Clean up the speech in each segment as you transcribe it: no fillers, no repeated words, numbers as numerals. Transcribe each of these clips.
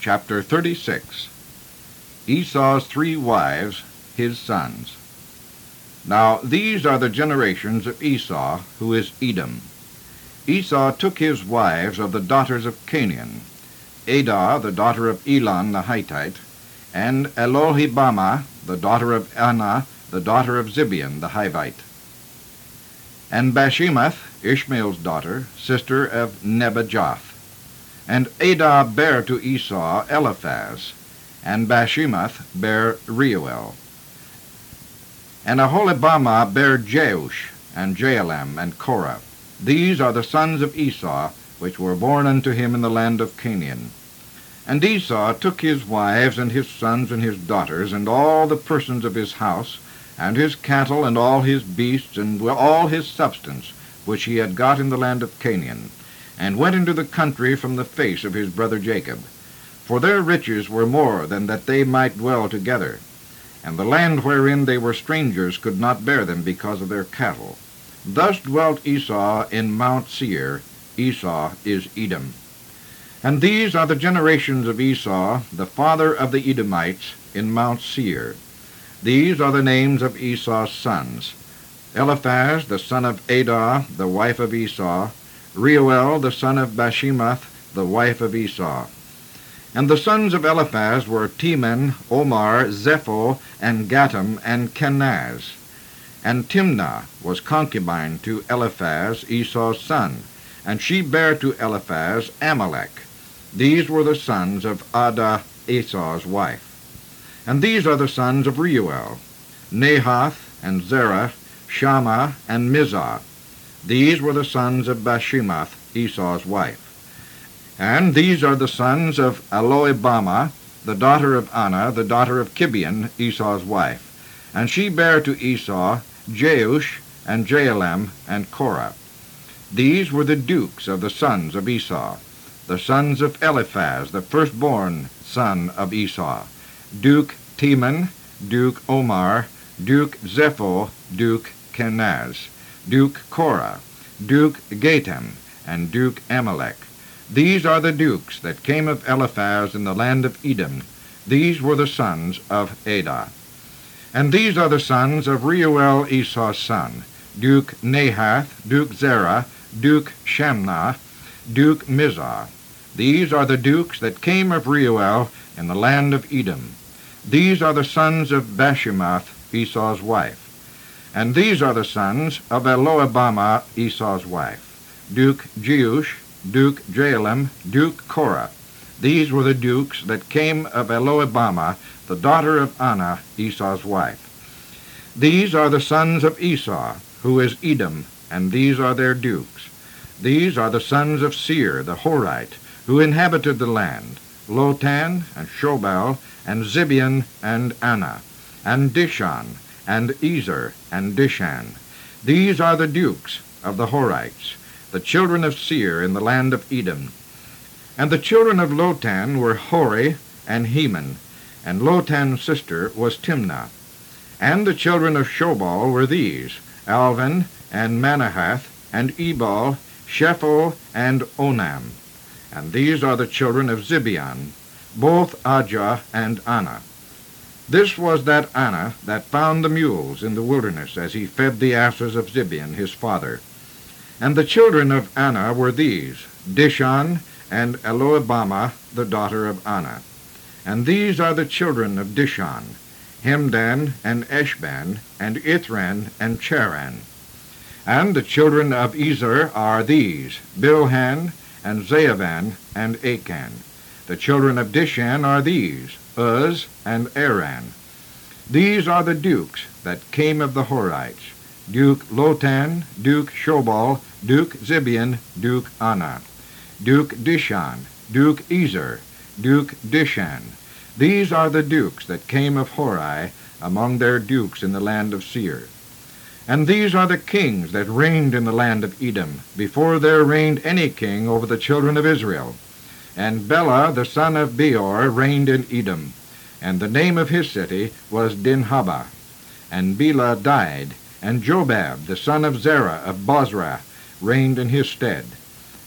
Chapter 36. Esau's 3 wives, his sons. Now these are the generations of Esau, who is Edom. Esau took his wives of the daughters of Canaan, Adah, the daughter of Elon the Hittite, and Aholibamah, the daughter of Anah, the daughter of Zibeon the Hivite, and Bashemath, Ishmael's daughter, sister of Nebajoth. And Adah bare to Esau Eliphaz, and Bashemath bare Reuel. And Aholibamah bare Jeush, and Jaalam, and Korah. These are the sons of Esau, which were born unto him in the land of Canaan. And Esau took his wives, and his sons, and his daughters, and all the persons of his house, and his cattle, and all his beasts, and all his substance, which he had got in the land of Canaan, and went into the country from the face of his brother Jacob. For their riches were more than that they might dwell together, and the land wherein they were strangers could not bear them because of their cattle. Thus dwelt Esau in Mount Seir. Esau is Edom. And these are the generations of Esau, the father of the Edomites, in Mount Seir. These are the names of Esau's sons: Eliphaz, the son of Adah, the wife of Esau; Reuel, the son of Bashemath, the wife of Esau. And the sons of Eliphaz were Teman, Omar, Zepho, and Gatam, and Kenaz. And Timnah was concubine to Eliphaz, Esau's son, and she bare to Eliphaz Amalek. These were the sons of Adah, Esau's wife. And these are the sons of Reuel: Nahath, and Zerah, Shammah, and Mizah. These were the sons of Bashemath, Esau's wife. And these are the sons of Aholibamah, the daughter of Anah, the daughter of Kibeon, Esau's wife. And she bare to Esau Jeush, and Jaalam, and Korah. These were the dukes of the sons of Esau, the sons of Eliphaz, the firstborn son of Esau: Duke Teman, Duke Omar, Duke Zepho, Duke Kenaz, Duke Korah, Duke Gatam, and Duke Amalek. These are the dukes that came of Eliphaz in the land of Edom. These were the sons of Adah. And these are the sons of Reuel, Esau's son: Duke Nahath, Duke Zerah, Duke Shamnah, Duke Mizah. These are the dukes that came of Reuel in the land of Edom. These are the sons of Bashemath, Esau's wife. And these are the sons of Aholibamah, Esau's wife: Duke Jeush, Duke Jaalam, Duke Korah. These were the dukes that came of Aholibamah, the daughter of Anah, Esau's wife. These are the sons of Esau, who is Edom, and these are their dukes. These are the sons of Seir the Horite, who inhabited the land: Lotan, and Shobal, and Zibeon, and Anah, and Dishon, and Ezer, and Dishan. These are the dukes of the Horites, the children of Seir in the land of Edom. And the children of Lotan were Hori and Heman, and Lotan's sister was Timnah. And the children of Shobal were these: Alvan, and Manahath, and Ebal, Shepho, and Onam. And these are the children of Zibeon, both Ajah and Anah. This was that Anah that found the mules in the wilderness as he fed the asses of Zibeon his father. And the children of Anah were these: Dishon, and Aholibamah, the daughter of Anah. And these are the children of Dishon: Hemdan, and Eshban, and Ithran, and Charan. And the children of Ezer are these: Bilhan, and Zaavan, and Achan. The children of Dishan are these: Uz, and Aran. These are the dukes that came of the Horites: Duke Lotan, Duke Shobal, Duke Zibeon, Duke Anah, Duke Dishon, Duke Ezer, Duke Dishan. These are the dukes that came of Hori among their dukes in the land of Seir. And these are the kings that reigned in the land of Edom, before there reigned any king over the children of Israel. And Bela the son of Beor reigned in Edom, and the name of his city was Dinhabah. And Bela died, and Jobab the son of Zerah of Bozrah reigned in his stead.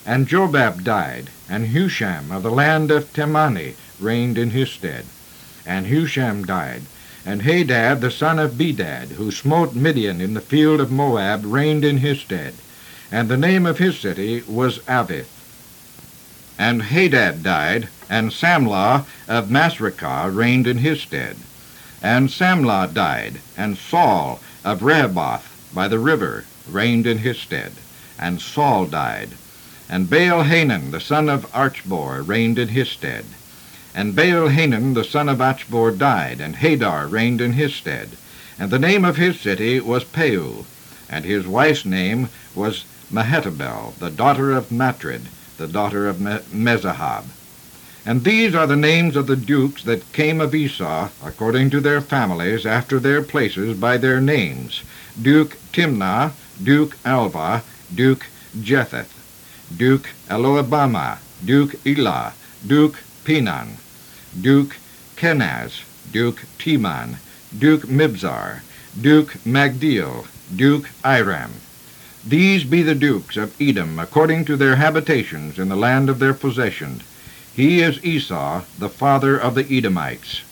And Jobab died, and Husham of the land of Temani reigned in his stead. And Husham died, and Hadad the son of Bedad, who smote Midian in the field of Moab, reigned in his stead. And the name of his city was Avith. And Hadad died, and Samlah of Masrekah reigned in his stead. And Samlah died, and Saul of Rehoboth by the river reigned in his stead. And Saul died. And Baal-Hanan the son of Achbor reigned in his stead. And Baal-Hanan the son of Achbor died, and Hadar reigned in his stead. And the name of his city was Peu, and his wife's name was Mehetabel, the daughter of Matred, the daughter of Mezahab. And these are the names of the dukes that came of Esau, according to their families, after their places, by their names: Duke Timnah, Duke Alva, Duke Jetheth, Duke Eloabama, Duke Elah, Duke Pinan, Duke Kenaz, Duke Teman, Duke Mibzar, Duke Magdiel, Duke Iram. These be the dukes of Edom, according to their habitations in the land of their possession. He is Esau, the father of the Edomites.